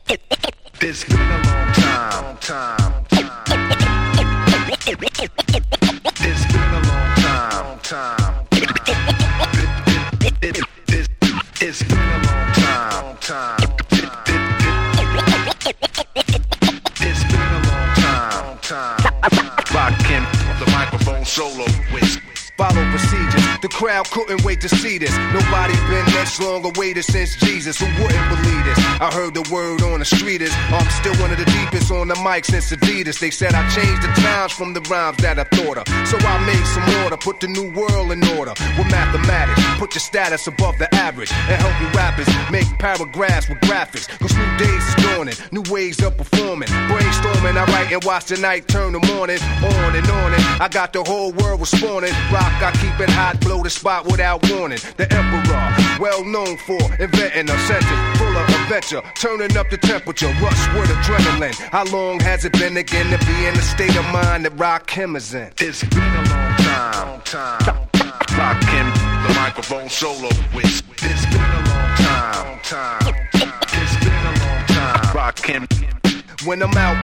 It's been a long time. It's been a long time. It's been a long time. It's been a long time. Rockin' the microphone solo with. Follow procedures. The crowd couldn't wait to see this. Nobody been this long awaited since Jesus. Who wouldn't believe this? I heard the word on the street is I'm still one of the deepest on the mic since Adidas. They said I changed the times from the rhymes that I thought of. So I made some order, put the new world in order. With mathematics, put your status above the average. And help you rappers make paragraphs with graphics. Cause new days is dawning, new ways of performing. Brainstorming, I write and watch the night turn the morning. On and on and I got the whole world responding. I keep it hot, blow the spot without warning. The emperor, well known for inventing a sentence full of adventure, turning up the temperature, rush with adrenaline. How long has it been again to be in the state of mind that Rakim is in? It's been a long time. Rockin' the microphone solo with. It's been a long time. It's been a long time. Rockin'. When I'm out